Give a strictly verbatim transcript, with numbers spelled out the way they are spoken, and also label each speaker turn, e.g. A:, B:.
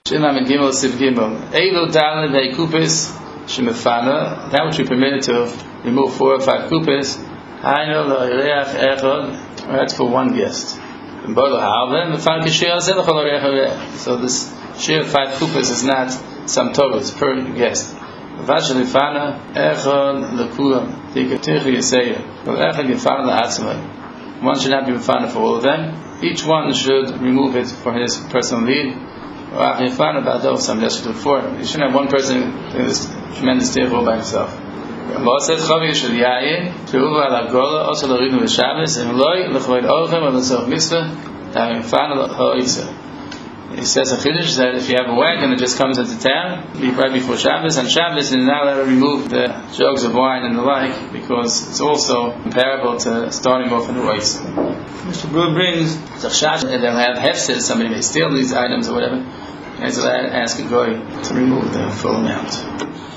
A: Shina min Gimel Siv Gimel. Eilu Daled Hey Kupis Shemefana. That which we permitted to remove four or five kupis. Hainu Lo'ireach Echad. That's for one guest. So this share of five kupas is not some total, it's per guest. One should not be mefana for all of them. Each one should remove it for his personal need. You shouldn't have one person doing this tremendous tirul by himself. Allah says, "Chavi shel yayin, she'uva al agola, also l'rinu v'shabbos, and loy l'chvoid orchem or l'tzorch mitzvah, ta'mifan ha'oisa." He says a chiddush that if you have a wagon that just comes into town, right before Shabbos, and Shabbos, you're not allowed to remove the jugs of wine and the like, because it's also comparable to starting off in the oisa. Mister Brewer brings zachshash, and they'll have hefses, somebody may steal these items or whatever, and so they ask a goy to remove the full amount.